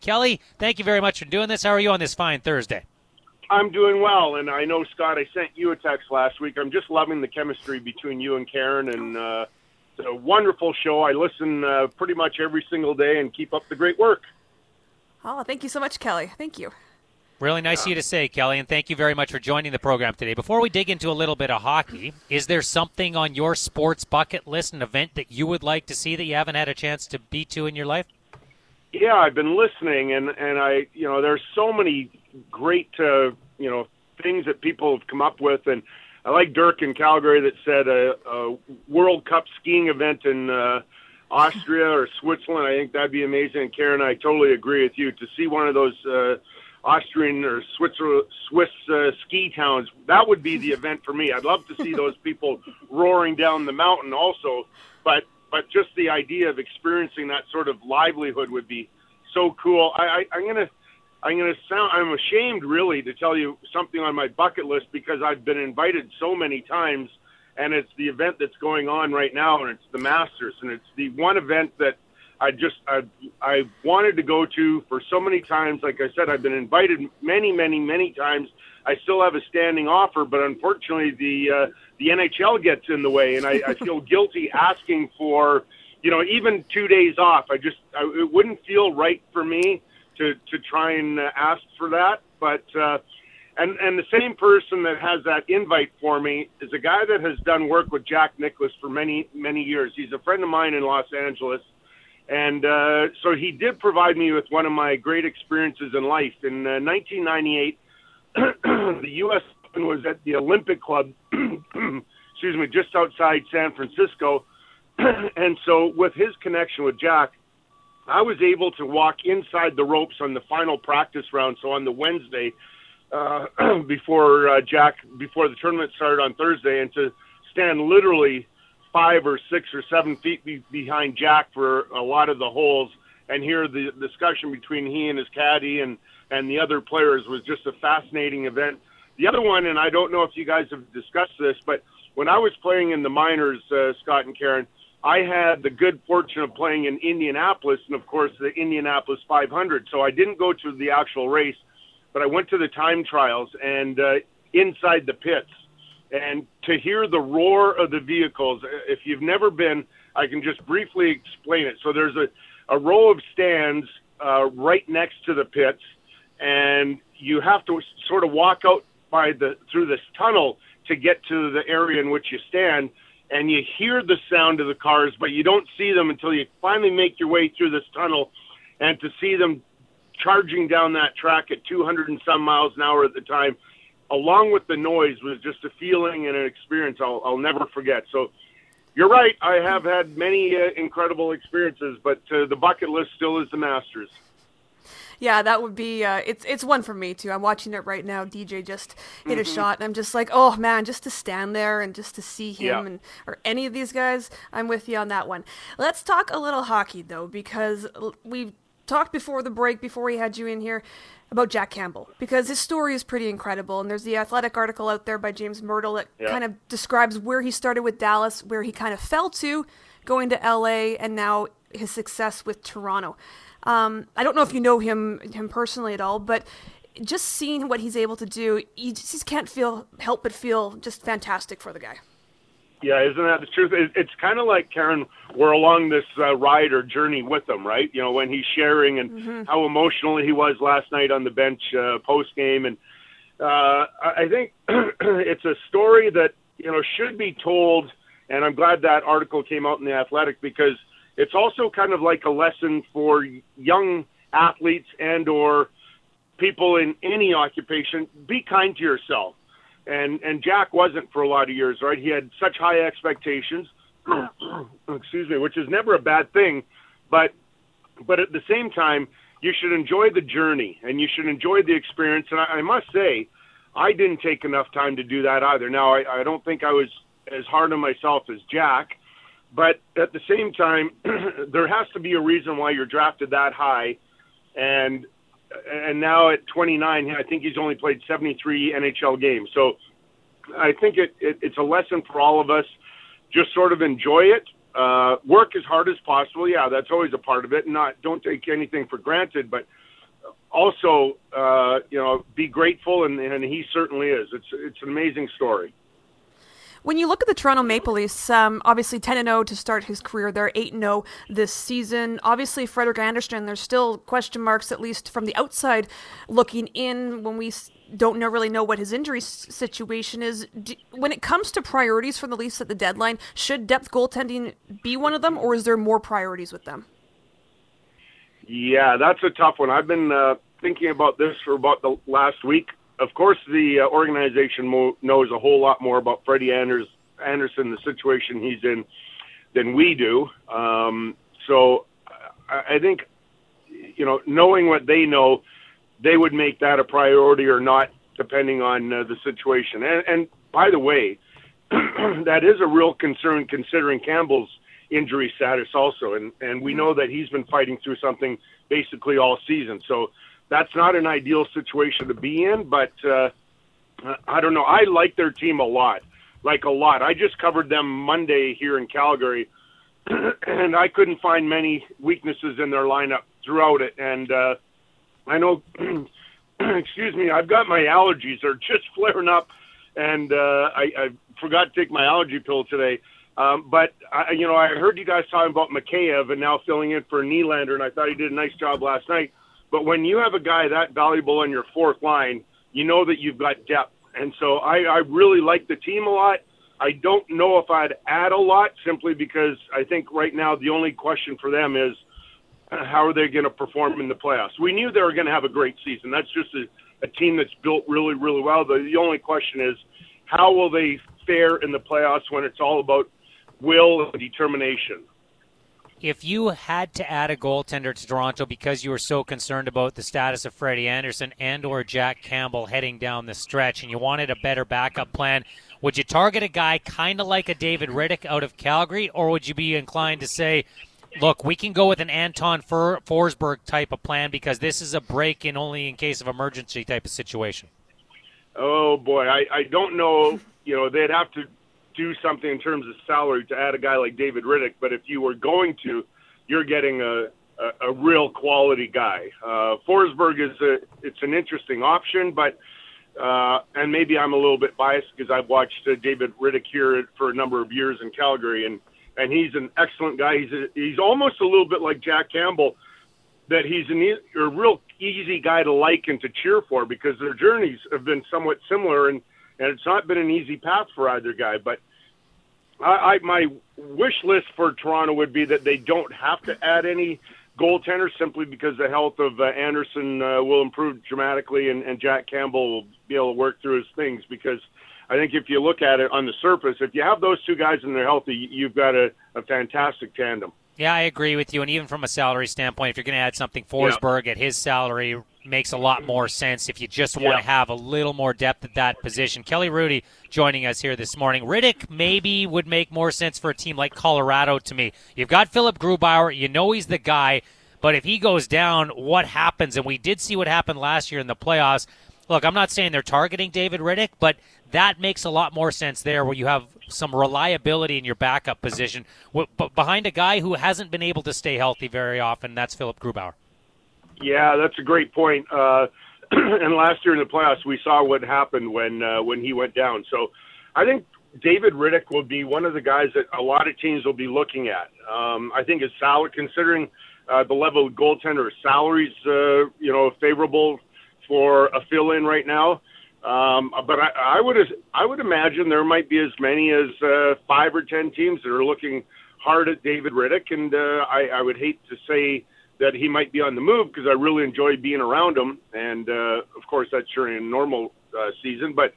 Kelly, thank you very much for doing this. How are you on this fine Thursday? I'm doing well, and I know, Scott, I sent you a text last week. I'm just loving the chemistry between you and Karen, and it's a wonderful show. I listen pretty much every single day and keep up the great work. Oh, thank you so much, Kelly. Thank you. Really nice of you to say, Kelly, and thank you very much for joining the program today. Before we dig into a little bit of hockey, is there something on your sports bucket list, an event that you would like to see that you haven't had a chance to be to in your life? Yeah, I've been listening, and I, there's so many great, things that people have come up with, and I like Dirk in Calgary that said a World Cup skiing event in Austria or Switzerland. I think that'd be amazing. And Karen, I totally agree with you. To see one of those Austrian or Swiss ski towns, that would be the event for me. I'd love to see those people roaring down the mountain also, but just the idea of experiencing that sort of livelihood would be so cool. I'm ashamed really to tell you something on my bucket list because I've been invited so many times, and it's the event that's going on right now, and it's the Masters, and it's the one event that I wanted to go to for so many times. Like I said, I've been invited many, many, many times. I still have a standing offer, but unfortunately the NHL gets in the way, and I feel guilty asking for, even 2 days off. It wouldn't feel right for me to try and ask for that. But and the same person that has that invite for me is a guy that has done work with Jack Nicklaus for many, many years. He's a friend of mine in Los Angeles. And so he did provide me with one of my great experiences in life. In 1998, the U.S. Open was at the Olympic Club, just outside San Francisco. And so with his connection with Jack, I was able to walk inside the ropes on the final practice round. So on the Wednesday, before the tournament started on Thursday, and to stand literally 5 or 6 or 7 feet behind Jack for a lot of the holes and hear the discussion between he and his caddy and the other players was just a fascinating event. The other one, and I don't know if you guys have discussed this, but when I was playing in the minors, Scott and Karen, I had the good fortune of playing in Indianapolis and, of course, the Indianapolis 500. So I didn't go to the actual race, but I went to the time trials and inside the pits. And to hear the roar of the vehicles, if you've never been, I can just briefly explain it. So there's a row of stands right next to the pits, and you have to sort of walk out through this tunnel to get to the area in which you stand. And you hear the sound of the cars, but you don't see them until you finally make your way through this tunnel. And to see them charging down that track at 200 and some miles an hour at the time, along with the noise, was just a feeling and an experience I'll never forget. So you're right. I have had many incredible experiences, but the bucket list still is the Masters. Yeah, that would be, it's one for me, too. I'm watching it right now. DJ just hit a shot, and I'm just like, oh, man, just to stand there and just to see him or any of these guys, I'm with you on that one. Let's talk a little hockey, though, because we've talked before the break, before we had you in here, about Jack Campbell, because his story is pretty incredible, and there's the Athletic article out there by James Myrtle that kind of describes where he started with Dallas, where he kind of fell to, going to LA, and now his success with Toronto. I don't know if you know him personally at all, but just seeing what he's able to do, you just can't help but feel just fantastic for the guy. Yeah, isn't that the truth? It's kind of like, Karen, we're along this ride or journey with him, right? When he's sharing and how emotional he was last night on the bench post-game. And I think it's a story that, should be told, and I'm glad that article came out in The Athletic, because it's also kind of like a lesson for young athletes and or people in any occupation. Be kind to yourself. And Jack wasn't for a lot of years, right? He had such high expectations, which is never a bad thing. But at the same time, you should enjoy the journey and you should enjoy the experience. And I must say, I didn't take enough time to do that either. Now, I don't think I was as hard on myself as Jack. But at the same time, there has to be a reason why you're drafted that high. And now at 29, I think he's only played 73 NHL games. So I think it's a lesson for all of us. Just sort of enjoy it. Work as hard as possible. Yeah, that's always a part of it. Don't take anything for granted. But also, be grateful, and he certainly is. It's an amazing story. When you look at the Toronto Maple Leafs, obviously 10-0 to start his career. They're 8-0 this season. Obviously, Frederik Andersen, there's still question marks, at least from the outside looking in, when we don't really know what his injury situation is. When it comes to priorities for the Leafs at the deadline, should depth goaltending be one of them, or is there more priorities with them? Yeah, that's a tough one. I've been thinking about this for about the last week. Of course, the organization knows a whole lot more about Freddie Andersen, the situation he's in, than we do. So I think, knowing what they know, they would make that a priority or not, depending on the situation. And by the way, that is a real concern considering Campbell's injury status also. And we know that he's been fighting through something basically all season. So that's not an ideal situation to be in, but I don't know. I like their team a lot. I just covered them Monday here in Calgary, and I couldn't find many weaknesses in their lineup throughout it. And I know, excuse me, I've got my allergies. They're just flaring up, and I forgot to take my allergy pill today. But I heard you guys talking about Mikheyev and now filling in for Nylander, and I thought he did a nice job last night. But when you have a guy that valuable on your fourth line, you know that you've got depth. And so I really like the team a lot. I don't know if I'd add a lot, simply because I think right now the only question for them is how are they going to perform in the playoffs. We knew they were going to have a great season. That's just a team that's built really, really well. The only question is how will they fare in the playoffs when it's all about will and determination. If you had to add a goaltender to Toronto because you were so concerned about the status of Freddie Andersen and or Jack Campbell heading down the stretch and you wanted a better backup plan, would you target a guy kind of like a David Rittich out of Calgary, or would you be inclined to say, look, we can go with an Anton Forsberg type of plan because this is a break-in only in case of emergency type of situation? Oh, boy, I don't know. They'd have to do something in terms of salary to add a guy like David Rittich, but if you were going to, you're getting a real quality guy. Forsberg it's an interesting option, but and maybe I'm a little bit biased because I've watched David Rittich here for a number of years in Calgary, and he's an excellent guy. He's almost a little bit like Jack Campbell, that he's a real easy guy to like and to cheer for because their journeys have been somewhat similar, and it's not been an easy path for either guy. But my wish list for Toronto would be that they don't have to add any goaltenders simply because the health of Andersen will improve dramatically and Jack Campbell will be able to work through his things. Because I think if you look at it on the surface, if you have those two guys and they're healthy, you've got a fantastic tandem. Yeah, I agree with you. And even from a salary standpoint, if you're going to add something, Forsberg at his salary makes a lot more sense if you just want to have a little more depth at that position. Kelly Hrudey joining us here this morning. Rittich maybe would make more sense for a team like Colorado to me. You've got Philip Grubauer. You know he's the guy. But if he goes down, what happens? And we did see what happened last year in the playoffs. Look, I'm not saying they're targeting David Rittich, but that makes a lot more sense there where you have some reliability in your backup position but behind a guy who hasn't been able to stay healthy very often. That's Philip Grubauer. Yeah, that's a great point. And last year in the playoffs, we saw what happened when he went down. So I think David Rittich will be one of the guys that a lot of teams will be looking at. I think his salary, considering the level of goaltender, salary's favorable for a fill-in right now. But I would imagine there might be as many as 5 or 10 teams that are looking hard at David Rittich, and I would hate to say that he might be on the move because I really enjoy being around him, and of course that's during a normal season. But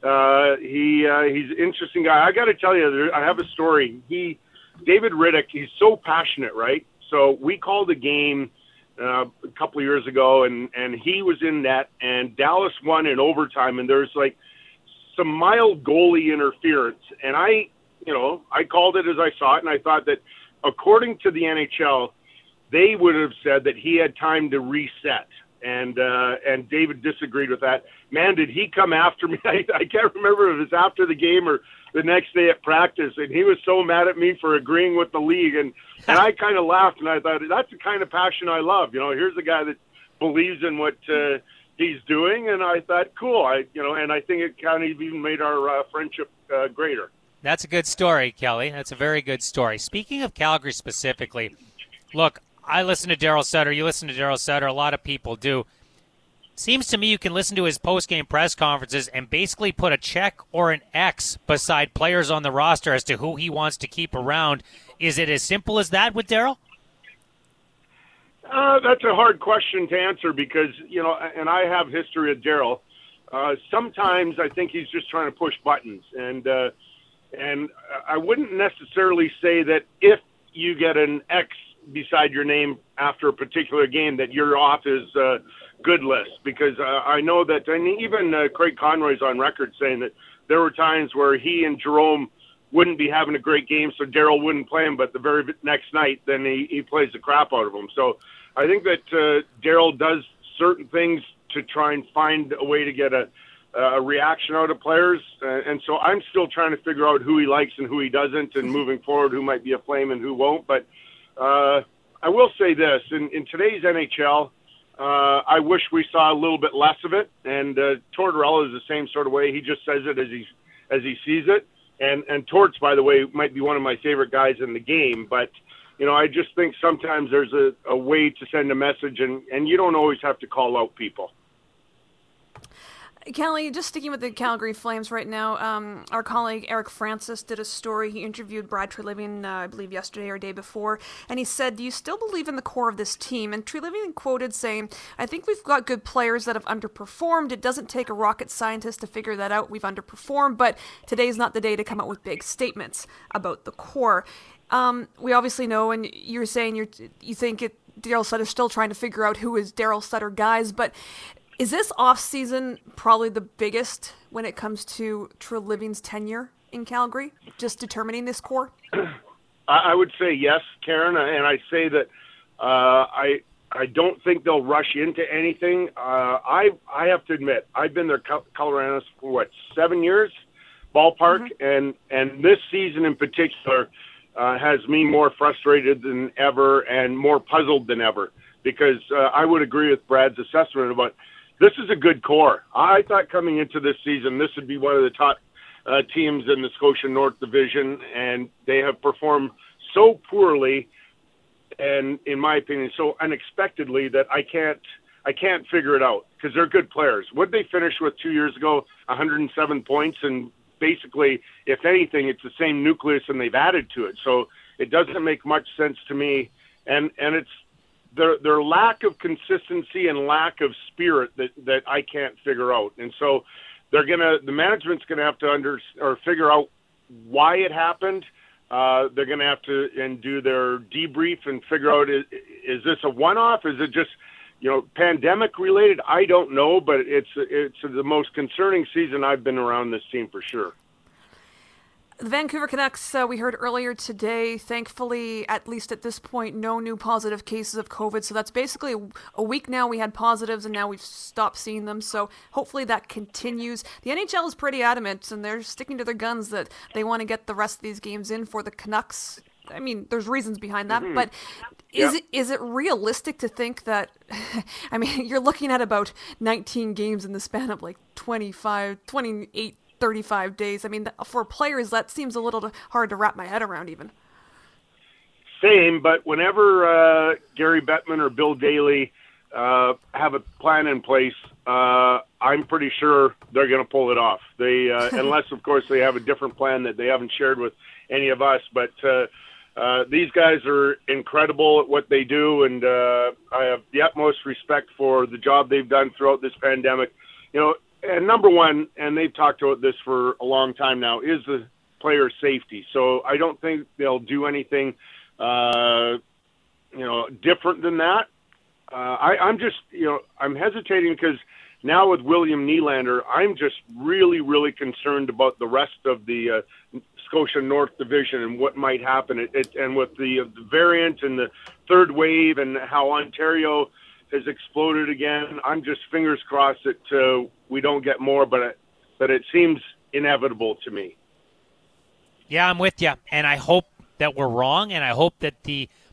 he's an interesting guy. I got to tell you, I have a story. David Rittich, he's so passionate, right? So we called a game a couple of years ago, and he was in net, and Dallas won in overtime, and there's like some mild goalie interference, and I called it as I saw it, and I thought that according to the NHL, they would have said that he had time to reset, and David disagreed with that. Man, did he come after me? I can't remember if it was after the game or the next day at practice, and he was so mad at me for agreeing with the league, and I kind of laughed, and I thought, that's the kind of passion I love. Here's a guy that's believes in what he's doing, and I thought, cool. And I think it kind of even made our friendship greater. That's a good story, Kelly. That's a very good story. Speaking of Calgary specifically, look, I listen to Daryl Sutter. You listen to Daryl Sutter. A lot of people do. Seems to me you can listen to his post-game press conferences and basically put a check or an X beside players on the roster as to who he wants to keep around. Is it as simple as that with Daryl? That's a hard question to answer because, and I have history with Daryl. Sometimes I think he's just trying to push buttons. And I wouldn't necessarily say that if you get an X beside your name after a particular game that you're off his good list, because I know that, and even Craig Conroy's on record saying that there were times where he and Jerome wouldn't be having a great game, so Daryl wouldn't play him, but the very next night, then he plays the crap out of him. So I think that Daryl does certain things to try and find a way to get a reaction out of players, and so I'm still trying to figure out who he likes and who he doesn't, and moving forward, who might be a Flame and who won't. But I will say this, in today's NHL, I wish we saw a little bit less of it, and Tortorella is the same sort of way. He just says it as he sees it, and Torts, by the way, might be one of my favorite guys in the game, but I just think sometimes there's a way to send a message, and you don't always have to call out people. Kelly, just sticking with the Calgary Flames right now, our colleague Eric Francis did a story. He interviewed Brad Treliving, I believe yesterday or day before, and he said, do you still believe in the core of this team? And Treliving quoted saying, I think we've got good players that have underperformed. It doesn't take a rocket scientist to figure that out. We've underperformed, but today's not the day to come out with big statements about the core. We obviously know, and you're saying you think Daryl Sutter's still trying to figure out who is Daryl Sutter guys, but is this off-season probably the biggest when it comes to Treliving's tenure in Calgary, just determining this core? I would say yes, Karen, and I say that I don't think they'll rush into anything. I have to admit, I've been their color analyst for, 7 years, ballpark, and this season in particular has me more frustrated than ever and more puzzled than ever, because I would agree with Brad's assessment about this is a good core. I thought coming into this season, this would be one of the top teams in the Scotia North Division, and they have performed so poorly and, in my opinion, so unexpectedly that I can't figure it out because they're good players. What did they finish with 2 years ago? 107 points, and basically, if anything, it's the same nucleus and they've added to it. So it doesn't make much sense to me, and it's their lack of consistency and lack of spirit that I can't figure out. And so the management's gonna have to figure out why it happened. They're gonna have to do their debrief and figure out is this a one-off? Is it just pandemic related? I don't know, but it's the most concerning season I've been around this team for sure. The Vancouver Canucks, we heard earlier today, thankfully, at least at this point, no new positive cases of COVID. So that's basically a week now we had positives and now we've stopped seeing them. So hopefully that continues. The NHL is pretty adamant and they're sticking to their guns that they want to get the rest of these games in for the Canucks. I mean, there's reasons behind that, but is it realistic to think that, I mean, you're looking at about 19 games in the span of like 28, 35 days. I mean, for players, that seems a little hard to wrap my head around even. Same, but whenever Gary Bettman or Bill Daly have a plan in place, I'm pretty sure they're going to pull it off. They, unless, of course, they have a different plan that they haven't shared with any of us. But these guys are incredible at what they do, and I have the utmost respect for the job they've done throughout this pandemic. And number one, and they've talked about this for a long time now, is the player safety. So I don't think they'll do anything, different than that. I'm just, I'm hesitating because now with William Nylander, I'm just really, really concerned about the rest of the Scotia North Division and what might happen. And with the variant and the third wave and how Ontario has exploded again, I'm just fingers crossed that we don't get more, but it seems inevitable to me. Yeah, I'm with you, and I hope that we're wrong, and I hope that the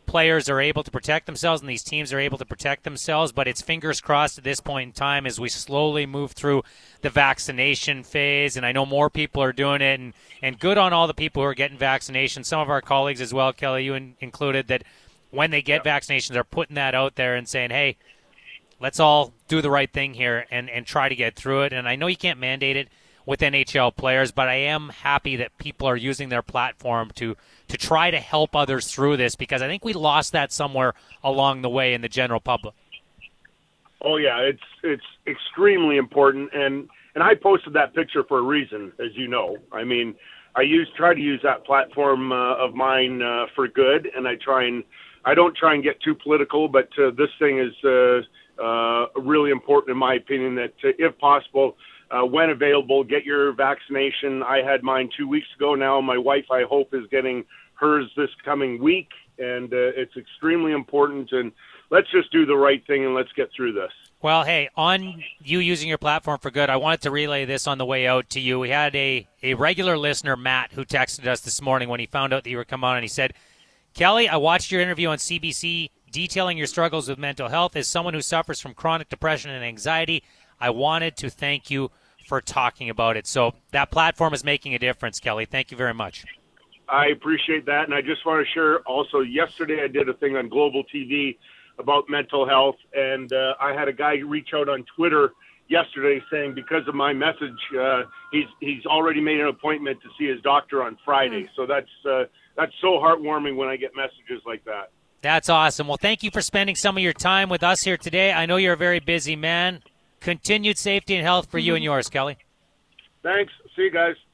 players are able to protect themselves and these teams are able to protect themselves, but it's fingers crossed at this point in time as we slowly move through the vaccination phase, and I know more people are doing it, and good on all the people who are getting vaccinations. Some of our colleagues as well, Kelly, you included, that when they get vaccinations are putting that out there and saying, hey, let's all do the right thing here and try to get through it. And I know you can't mandate it with NHL players, but I am happy that people are using their platform to try to help others through this, because I think we lost that somewhere along the way in the general public. Oh yeah, it's extremely important, and I posted that picture for a reason, as you know. I mean, I try to use that platform of mine for good, and I don't try and get too political, but this thing is really important in my opinion. That if possible, when available, get your vaccination. I had mine 2 weeks ago now. My wife, I hope, is getting hers this coming week, and it's extremely important. And let's just do the right thing and let's get through this. Well, hey, on you using your platform for good, I wanted to relay this on the way out to you. We had a regular listener, Matt, who texted us this morning when he found out that you were coming on, and he said, Kelly, I watched your interview on CBC detailing your struggles with mental health. As someone who suffers from chronic depression and anxiety, I wanted to thank you for talking about it. So that platform is making a difference, Kelly. Thank you very much. I appreciate that, and I just want to share also, yesterday I did a thing on Global TV about mental health, and I had a guy reach out on Twitter yesterday saying because of my message, he's already made an appointment to see his doctor on Friday. So that's so heartwarming when I get messages like that. That's awesome. Well, thank you for spending some of your time with us here today. I know you're a very busy man. Continued safety and health for you and yours, Kelly. Thanks. See you guys.